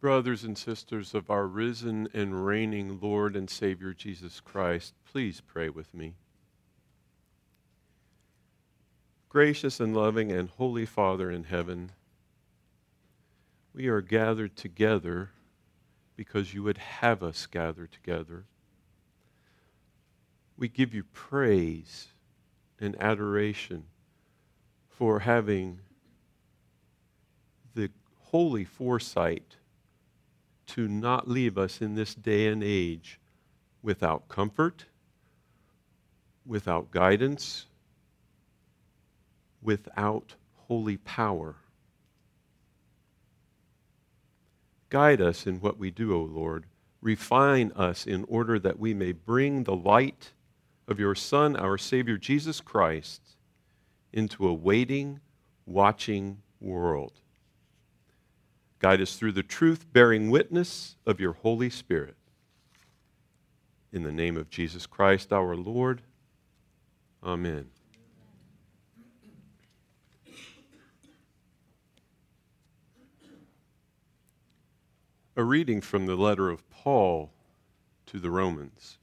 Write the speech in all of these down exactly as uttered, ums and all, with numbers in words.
Brothers and sisters of our risen and reigning Lord and Savior Jesus Christ, please pray with me. Gracious and loving and holy Father in heaven, we are gathered together because you would have us gather together. We give you praise and adoration for having the holy foresight to not leave us in this day and age without comfort, without guidance, without holy power. Guide us in what we do, O Lord. Refine us in order that we may bring the light of your Son, our Savior Jesus Christ, into a waiting, watching world. Guide us through the truth-bearing witness of your Holy Spirit. In the name of Jesus Christ, our Lord. Amen. A reading from the letter of Paul to the Romans.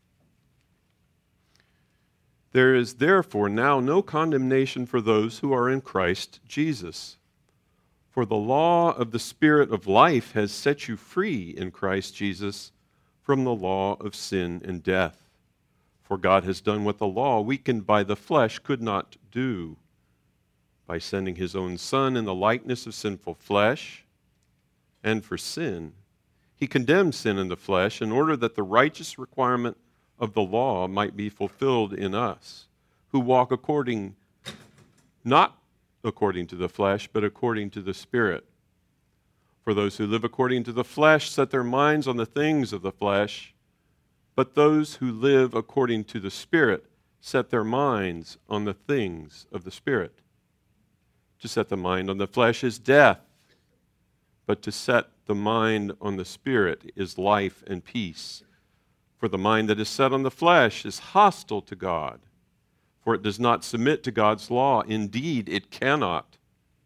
There is therefore now no condemnation for those who are in Christ Jesus. For the law of the Spirit of life has set you free in Christ Jesus from the law of sin and death. For God has done what the law, weakened by the flesh, could not do. By sending his own Son in the likeness of sinful flesh, and for sin, he condemned sin in the flesh in order that the righteous requirement of the law might be fulfilled in us, who walk according, not according to the flesh, but according to the Spirit. For those who live according to the flesh set their minds on the things of the flesh, but those who live according to the Spirit set their minds on the things of the Spirit. To set the mind on the flesh is death, but to set the mind on the Spirit is life and peace. For the mind that is set on the flesh is hostile to God, for it does not submit to God's law. Indeed, it cannot.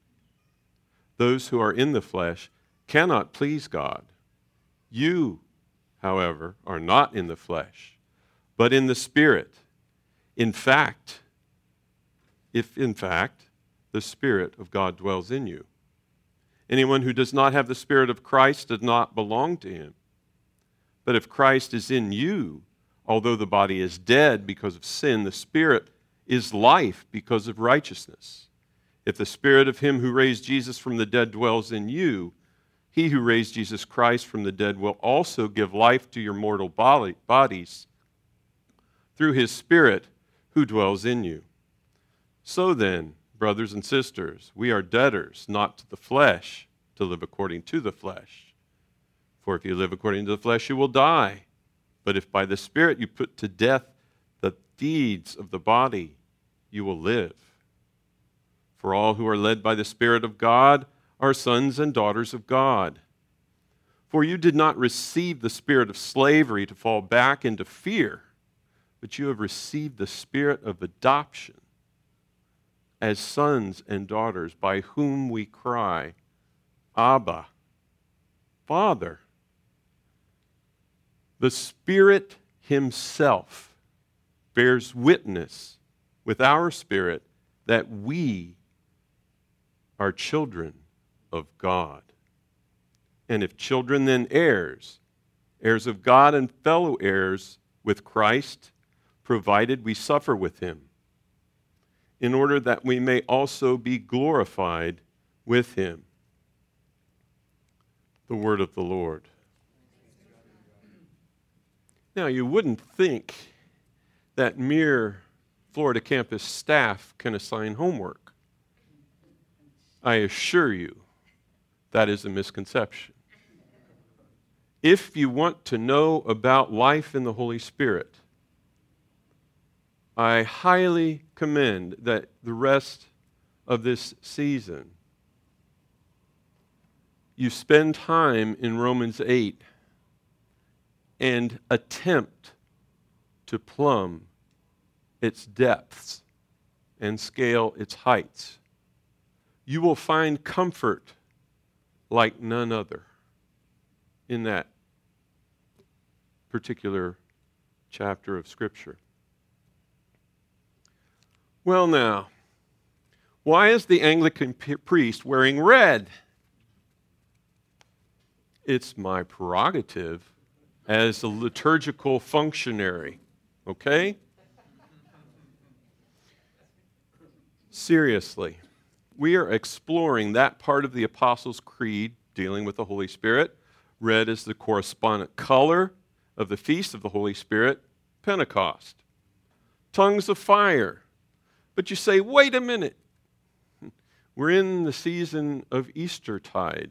Those who are in the flesh cannot please God. You, however, are not in the flesh, but in the Spirit. In fact, if in fact the Spirit of God dwells in you. Anyone who does not have the Spirit of Christ does not belong to him. But if Christ is in you, although the body is dead because of sin, the Spirit is life because of righteousness. If the Spirit of him who raised Jesus from the dead dwells in you, he who raised Jesus Christ from the dead will also give life to your mortal body, bodies through his Spirit who dwells in you. So then, brothers and sisters, we are debtors, not to the flesh, to live according to the flesh. For if you live according to the flesh, you will die. But if by the Spirit you put to death the deeds of the body, you will live. For all who are led by the Spirit of God are sons and daughters of God. For you did not receive the spirit of slavery to fall back into fear, but you have received the Spirit of adoption as sons and daughters, by whom we cry, Abba, Father. The Spirit himself bears witness with our spirit that we are children of God. And if children, then heirs, heirs of God and fellow heirs with Christ, provided we suffer with him, in order that we may also be glorified with him. The word of the Lord. Now, you wouldn't think that mere Florida campus staff can assign homework. I assure you, that is a misconception. If you want to know about life in the Holy Spirit, I highly commend that the rest of this season you spend time in Romans eight and attempt to plumb its depths and scale its heights. You will find comfort like none other. in that particular chapter of Scripture. Well, now, why is the Anglican p- priest wearing red? It's my prerogative as a liturgical functionary, okay? Seriously, we are exploring that part of the Apostles' Creed dealing with the Holy Spirit. Red is the correspondent color of the Feast of the Holy Spirit, Pentecost. Tongues of fire. But you say, wait a minute. We're in the season of Eastertide.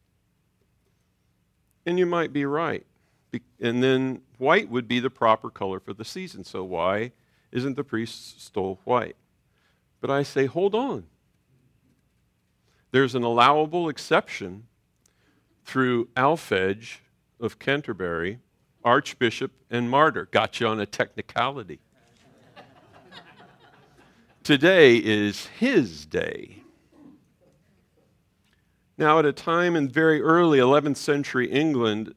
And you might be right. Be- and then white would be the proper color for the season. So why isn't the priest stole white? But I say, hold on. There's an allowable exception through Alphege of Canterbury, Archbishop and martyr. Got you on a technicality. Today is his day. Now, at a time in very early eleventh century England,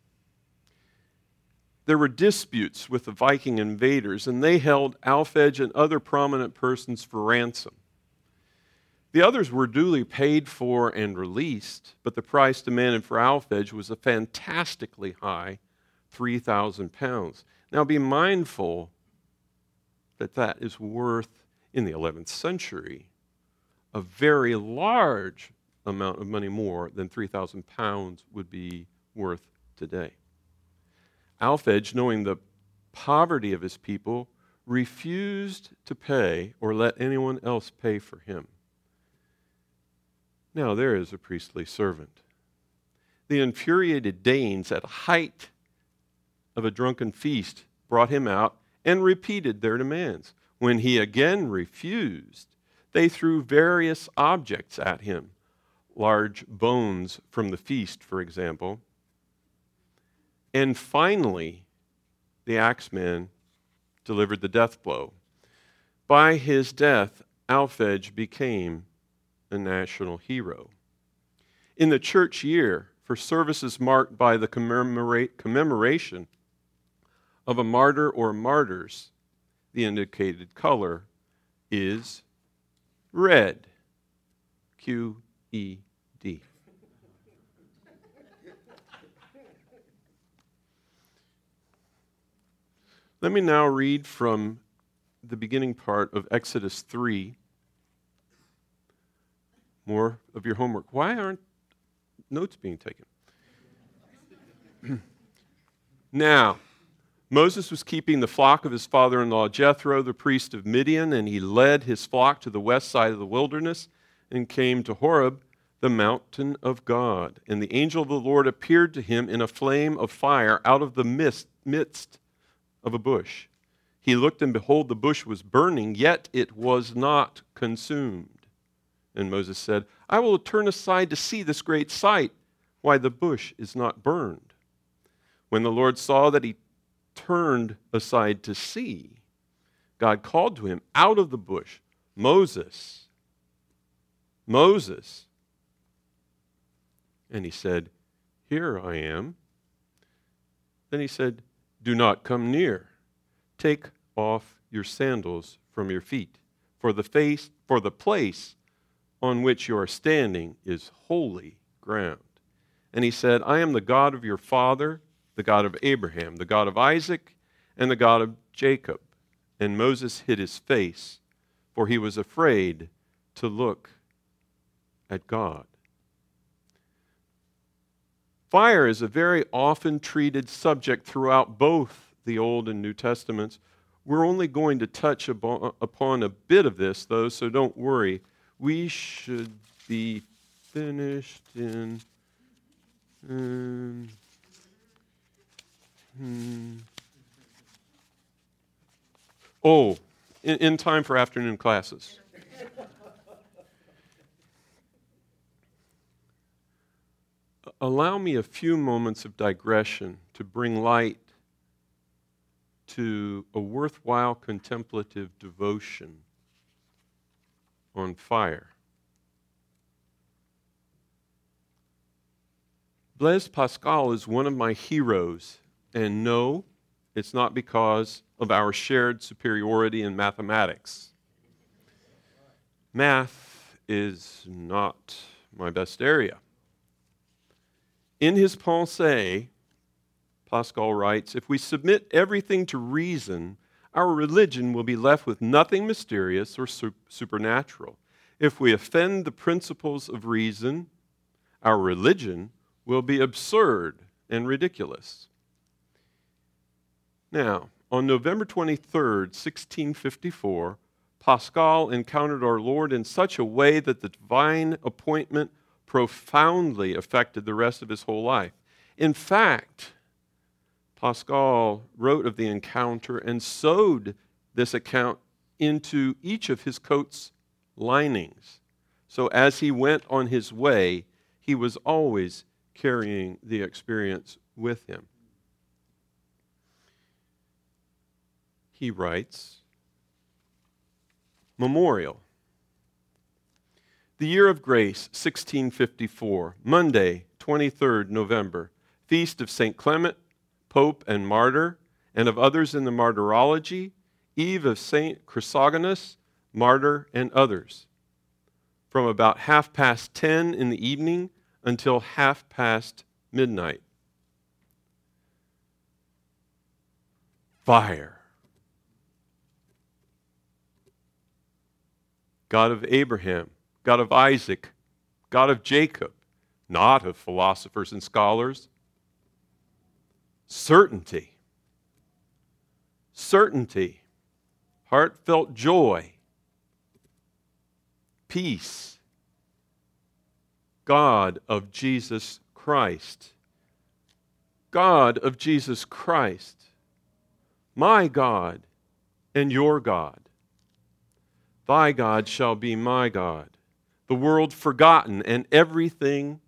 there were disputes with the Viking invaders, and they held Alphege and other prominent persons for ransom. The others were duly paid for and released, but the price demanded for Alphege was a fantastically high three thousand pounds. Now be mindful that that is worth, in the eleventh century, a very large amount of money more than three thousand pounds would be worth today. Alphege, knowing the poverty of his people, refused to pay or let anyone else pay for him. Now there is a priestly servant. The infuriated Danes, at the height of a drunken feast, brought him out and repeated their demands. When he again refused, they threw various objects at him, large bones from the feast, for example. And finally, the axeman delivered the death blow. By his death, Alphege became a national hero. In the church year, for services marked by the commemorate, commemoration of a martyr or martyrs, the indicated color is red. Q E D. Let me now read from the beginning part of Exodus three. More of your homework. Why aren't notes being taken? Now, Moses was keeping the flock of his father-in-law Jethro, the priest of Midian, and he led his flock to the west side of the wilderness and came to Horeb, the mountain of God. And the angel of the Lord appeared to him in a flame of fire out of the mist, midst of a bush. He looked, and behold, the bush was burning, yet it was not consumed. And Moses said, I will turn aside to see this great sight, why the bush is not burned. When the Lord saw that he turned aside to see, God called to him out of the bush, Moses, Moses. And he said, Here I am. Then he said, Do not come near. Take off your sandals from your feet, for the face, for the place on which you are standing is holy ground. And he said, I am the God of your father, the God of Abraham, the God of Isaac, and the God of Jacob. And Moses hid his face, for he was afraid to look at God. Fire is a very often treated subject throughout both the Old and New Testaments. We're only going to touch upon a bit of this, though, so don't worry. We should be finished in... Um, hmm. Oh, in, in time for afternoon classes. Allow me a few moments of digression to bring light to a worthwhile contemplative devotion on fire. Blaise Pascal is one of my heroes, and no, it's not because of our shared superiority in mathematics. Math is not my best area. In his Pensées, Pascal writes, "If we submit everything to reason, our religion will be left with nothing mysterious or su- supernatural. If we offend the principles of reason, our religion will be absurd and ridiculous." Now, on November twenty-third, sixteen fifty-four, Pascal encountered our Lord in such a way that the divine appointment profoundly affected the rest of his whole life. In fact, Pascal wrote of the encounter and sewed this account into each of his coat's linings. So as he went on his way, he was always carrying the experience with him. He writes, Memorial. The year of grace, sixteen fifty-four, Monday, twenty-third November, feast of Saint Clement, Pope and Martyr, and of others in the Martyrology, eve of Saint Chrysogonus, Martyr, and others. From about half past ten in the evening until half past midnight. Fire. God of Abraham, God of Isaac, God of Jacob, not of philosophers and scholars. Certainty. Certainty. Heartfelt joy. Peace. God of Jesus Christ. God of Jesus Christ. My God and your God. Thy God shall be my God. The world forgotten and everything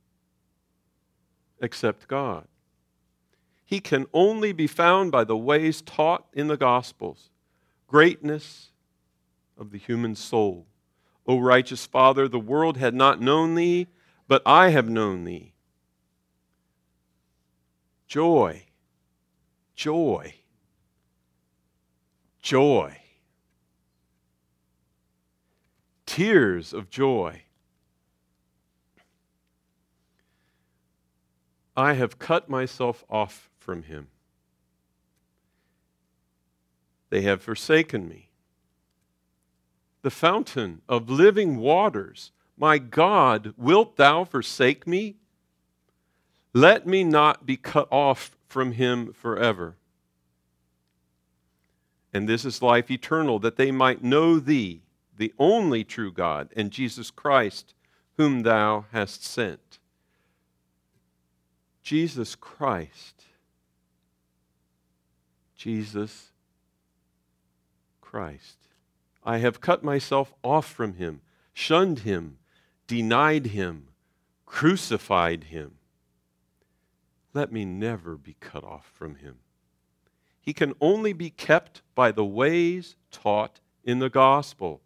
except God. He can only be found by the ways taught in the Gospels. Greatness of the human soul. O righteous Father, the world had not known thee, but I have known thee. Joy, joy, joy. Tears of joy. I have cut myself off from him. They have forsaken me. The fountain of living waters, my God, wilt thou forsake me? Let me not be cut off from him forever. And this is life eternal, that they might know thee, the only true God, and Jesus Christ, whom thou hast sent. Jesus Christ. Jesus Christ. I have cut myself off from him, shunned him, denied him, crucified him. Let me never be cut off from him. He can only be kept by the ways taught in the gospel.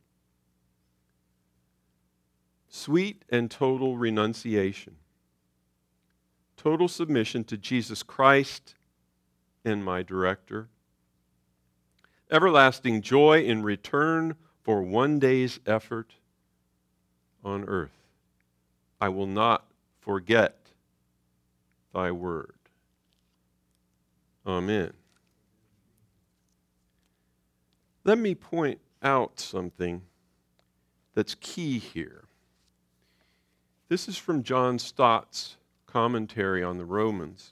Sweet and total renunciation. Total submission to Jesus Christ and my director. Everlasting joy in return for one day's effort on earth. I will not forget thy word. Amen. Let me point out something that's key here. This is from John Stott's commentary on the Romans.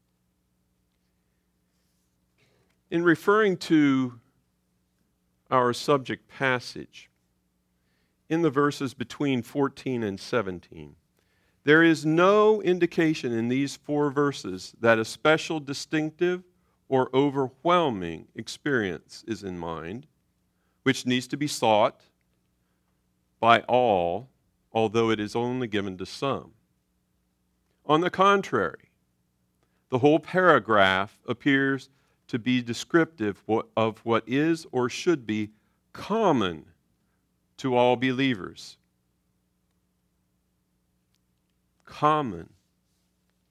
In referring to our subject passage, in the verses between fourteen and seventeen, there is no indication in these four verses that a special, distinctive, or overwhelming experience is in mind, which needs to be sought by all, although it is only given to some. On the contrary, the whole paragraph appears to be descriptive of what is or should be common to all believers. Common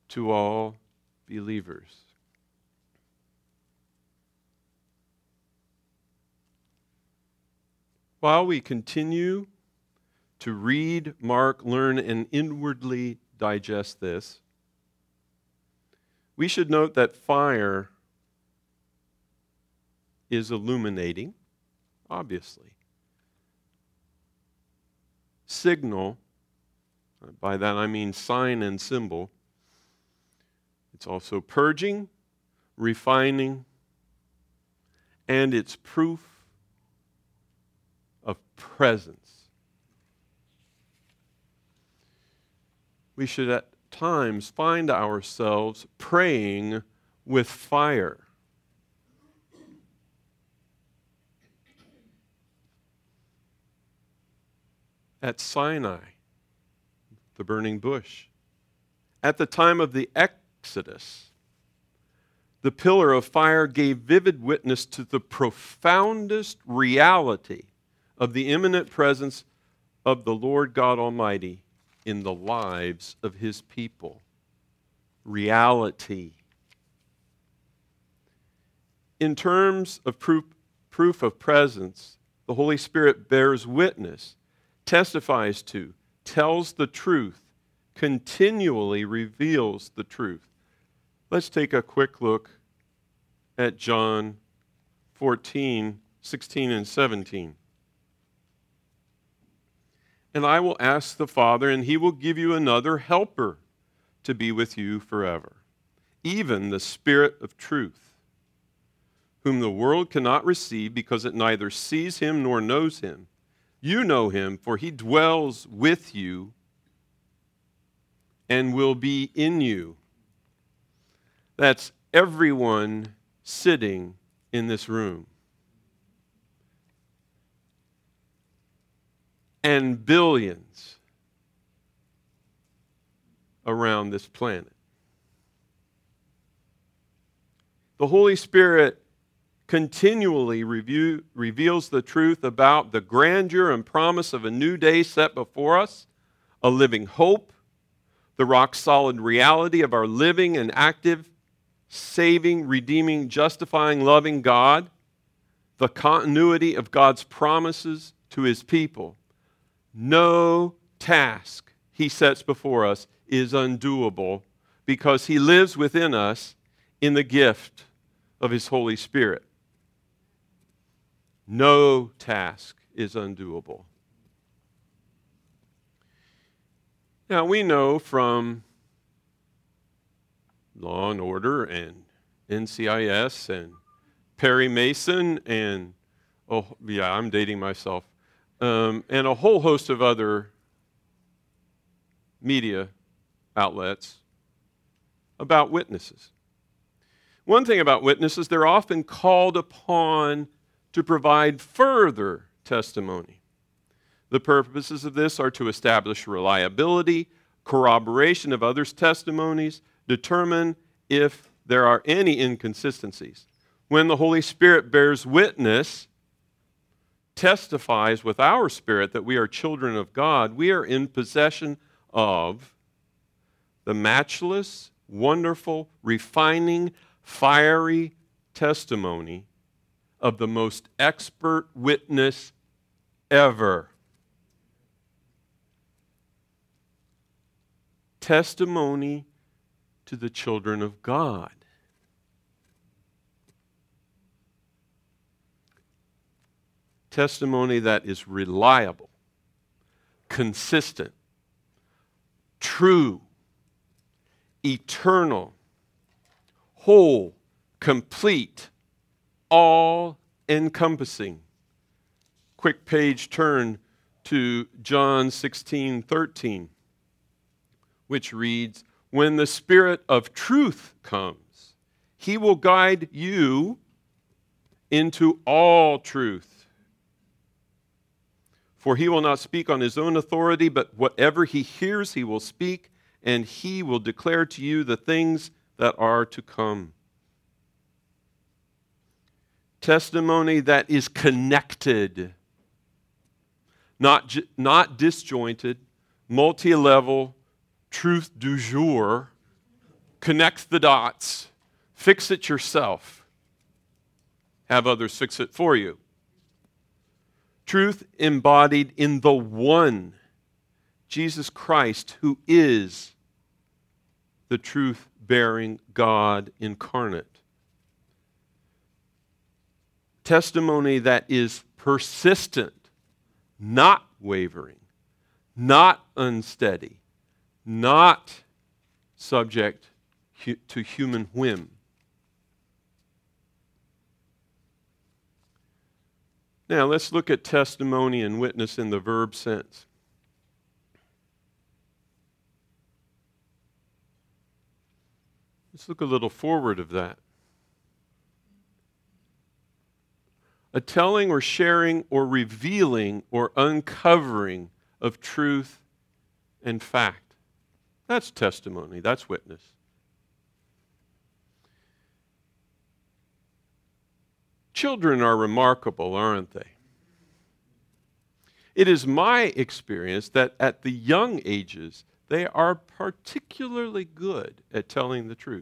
to all believers. While we continue to read, mark, learn, and inwardly digest this, we should note that fire is illuminating, obviously. Signal, by that I mean sign and symbol. It's also purging, refining, and it's proof of presence. We should at times find ourselves praying with fire. At Sinai, the burning bush. At the time of the Exodus, the pillar of fire gave vivid witness to the profoundest reality of the imminent presence of the Lord God Almighty in the lives of His people. Reality. In terms of proof, proof of presence, the Holy Spirit bears witness, testifies to, tells the truth, continually reveals the truth. Let's take a quick look at John fourteen, sixteen, and seventeen. And I will ask the Father, and He will give you another helper to be with you forever, even the Spirit of truth, whom the world cannot receive because it neither sees Him nor knows Him. You know Him, for He dwells with you and will be in you. That's everyone sitting in this room. And billions around this planet. The Holy Spirit continually review, reveals the truth about the grandeur and promise of a new day set before us, a living hope, the rock-solid reality of our living and active, saving, redeeming, justifying, loving God, the continuity of God's promises to His people. No task He sets before us is undoable because He lives within us in the gift of His Holy Spirit. No task is undoable. Now, we know from Law and Order and N C I S and Perry Mason and, oh, yeah, I'm dating myself, um, and a whole host of other media outlets about witnesses. One thing about witnesses, they're often called upon to provide further testimony. The purposes of this are to establish reliability, corroboration of others' testimonies, determine if there are any inconsistencies. When the Holy Spirit bears witness, testifies with our spirit that we are children of God, we are in possession of the matchless, wonderful, refining, fiery testimony of the most expert witness ever. Testimony to the children of God. Testimony that is reliable, consistent, true, eternal, whole, complete, all-encompassing. Quick page turn to John sixteen thirteen, which reads, "When the Spirit of truth comes, He will guide you into all truth. For He will not speak on His own authority, but whatever He hears He will speak, and He will declare to you the things that are to come." Testimony that is connected, not, not disjointed, multi-level, truth du jour connect the dots, fix it yourself, have others fix it for you. Truth embodied in the one, Jesus Christ, who is the truth-bearing God incarnate. Testimony that is persistent, not wavering, not unsteady, not subject hu- to human whim. Now, let's look at testimony and witness in the verb sense. Let's look a little forward of that. A telling or sharing or revealing or uncovering of truth and fact. That's testimony. That's witness. Children are remarkable, aren't they? It is my experience that at the young ages, they are particularly good at telling the truth.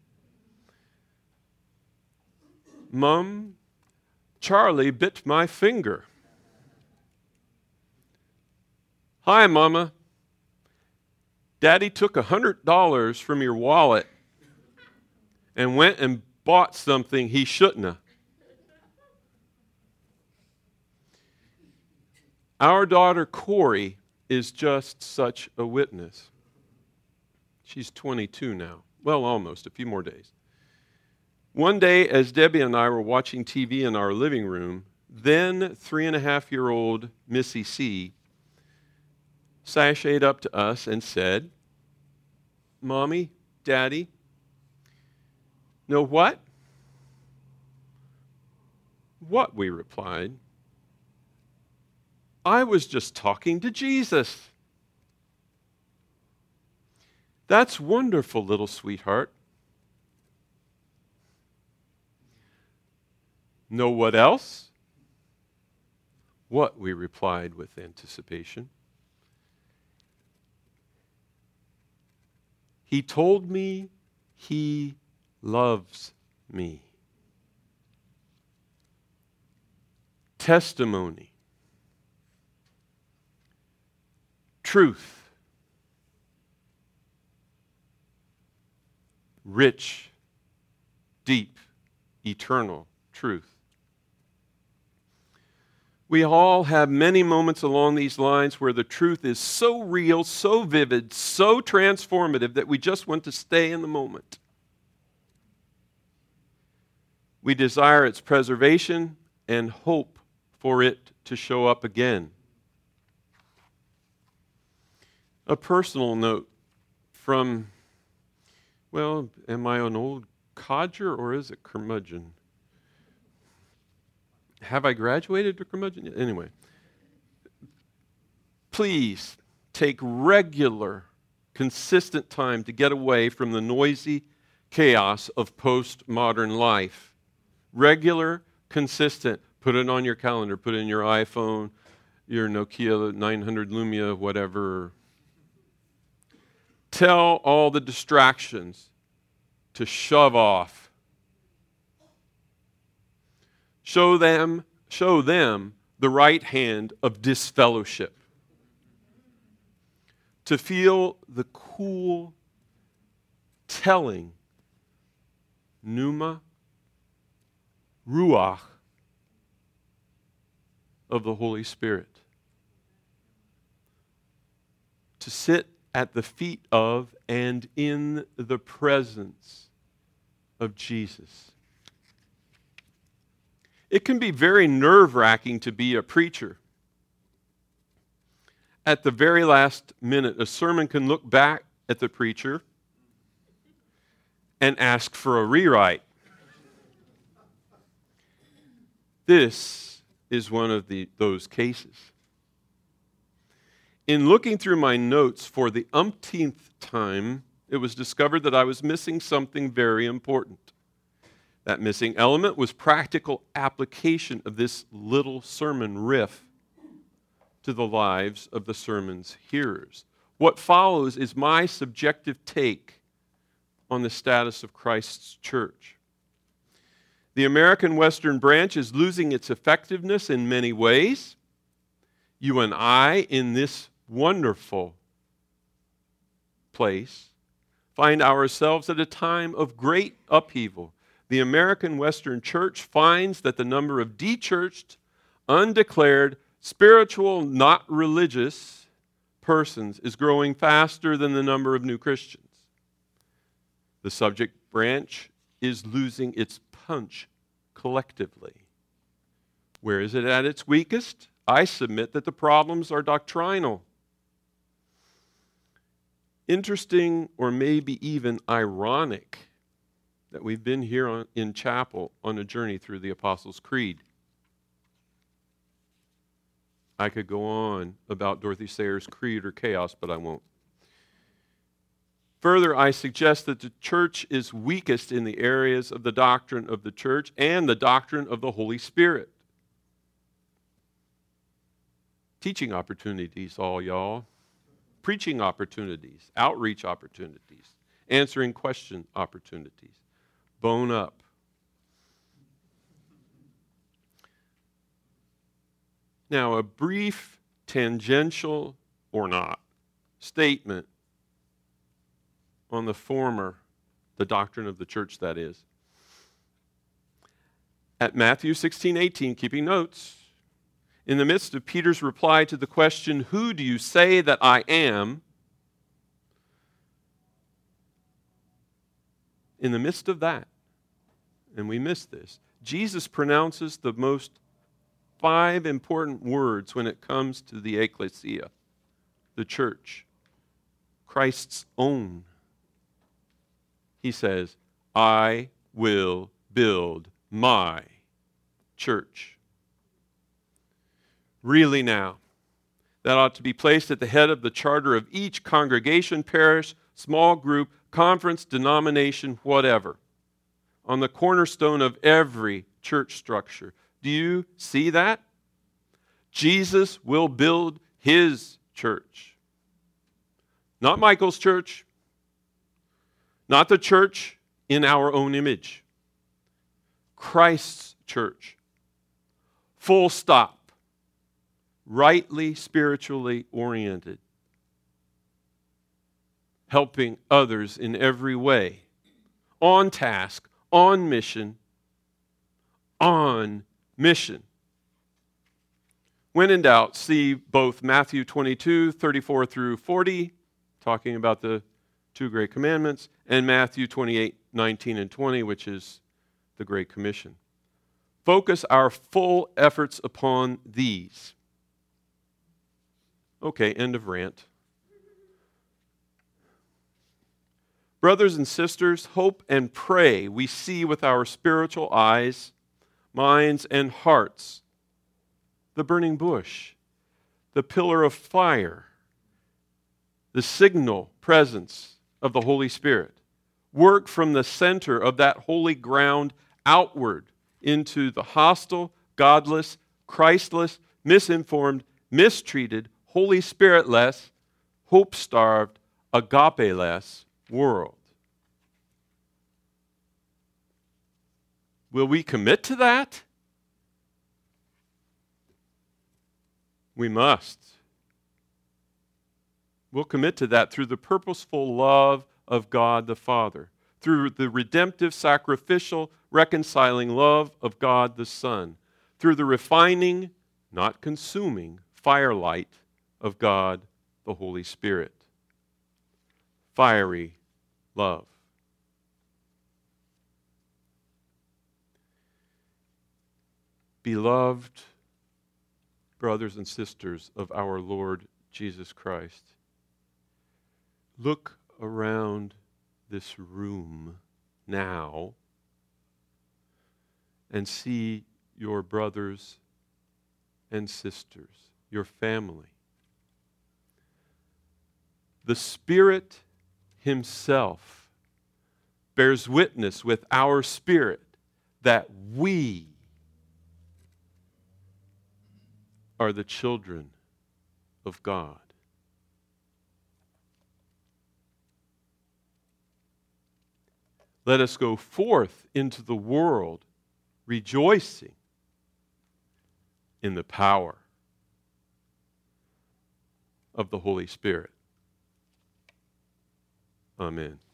Mom, Charlie bit my finger. Hi, Mama. Daddy took one hundred dollars from your wallet and went and bought something he shouldn't have. Our daughter, Corey, is just such a witness. She's twenty-two now. Well, almost, a few more days. One day, as Debbie and I were watching T V in our living room, then three-and-a-half-year-old Missy C. sashayed up to us and said, Mommy, Daddy, know what? What, we replied. I was just talking to Jesus. That's wonderful, little sweetheart. Know what else? What, we replied with anticipation. He told me he loves me. Testimony. Truth. Rich, deep, eternal truth. We all have many moments along these lines where the truth is so real, so vivid, so transformative that we just want to stay in the moment. We desire its preservation and hope for it to show up again. A personal note from, well, am I an old codger or is it curmudgeon? Have I graduated to curmudgeon? Anyway, please take regular, consistent time to get away from the noisy chaos of postmodern life. Regular, consistent. Put it on your calendar. Put it in your iPhone, your Nokia nine hundred Lumia, whatever. Tell all the distractions to shove off. Show them, show them the right hand of disfellowship. To feel the cool telling, pneuma, ruach, of the Holy Spirit. To sit at the feet of and in the presence of Jesus. It can be very nerve-wracking to be a preacher. At the very last minute, a sermon can look back at the preacher and ask for a rewrite. This is one of the, those cases. In looking through my notes for the umpteenth time, it was discovered that I was missing something very important. That missing element was practical application of this little sermon riff to the lives of the sermon's hearers. What follows is my subjective take on the status of Christ's church. The American Western branch is losing its effectiveness in many ways. You and I, in this wonderful place, find ourselves at a time of great upheaval. The American Western Church finds that the number of de-churched, undeclared, spiritual, not religious persons is growing faster than the number of new Christians. The subject branch is losing its punch collectively. Where is it at its weakest? I submit that the problems are doctrinal. Interesting, or maybe even ironic, that we've been here on, in chapel on a journey through the Apostles' Creed. I could go on about Dorothy Sayers' creed or chaos, but I won't. Further, I suggest that the church is weakest in the areas of the doctrine of the church and the doctrine of the Holy Spirit. Teaching opportunities, all y'all. Preaching opportunities, outreach opportunities, answering question opportunities. Bone up. Now, a brief, tangential or not, statement on the former, the doctrine of the church, that is. At Matthew sixteen eighteen, keeping notes, in the midst of Peter's reply to the question, "Who do you say that I am?" In the midst of that, and we miss this, Jesus pronounces the most five important words when it comes to the ecclesia, the church, Christ's own. He says, "I will build my church." Really now, that ought to be placed at the head of the charter of each congregation, parish, small group, conference, denomination, whatever, on the cornerstone of every church structure. Do you see that? Jesus will build his church. Not Michael's church, not the church in our own image. Christ's church. Full stop. Rightly spiritually oriented, helping others in every way, on task, on mission, on mission. When in doubt, see both Matthew twenty-two, thirty-four through forty, talking about the two great commandments, and Matthew twenty-eight, nineteen and twenty, which is the Great Commission. Focus our full efforts upon these. Okay, end of rant. Brothers and sisters, hope and pray we see with our spiritual eyes, minds, and hearts the burning bush, the pillar of fire, the signal presence of the Holy Spirit. Work from the center of that holy ground outward into the hostile, godless, Christless, misinformed, mistreated, Holy Spirit-less, hope-starved, agape-less world. Will we commit to that? We must. We'll commit to that through the purposeful love of God the Father, through the redemptive, sacrificial, reconciling love of God the Son, through the refining, not consuming, firelight of God the Holy Spirit. Fiery love. Beloved brothers and sisters of our Lord Jesus Christ, look around this room now and see your brothers and sisters, your family. The Spirit Himself bears witness with our spirit that we are the children of God. Let us go forth into the world rejoicing in the power of the Holy Spirit. Amen.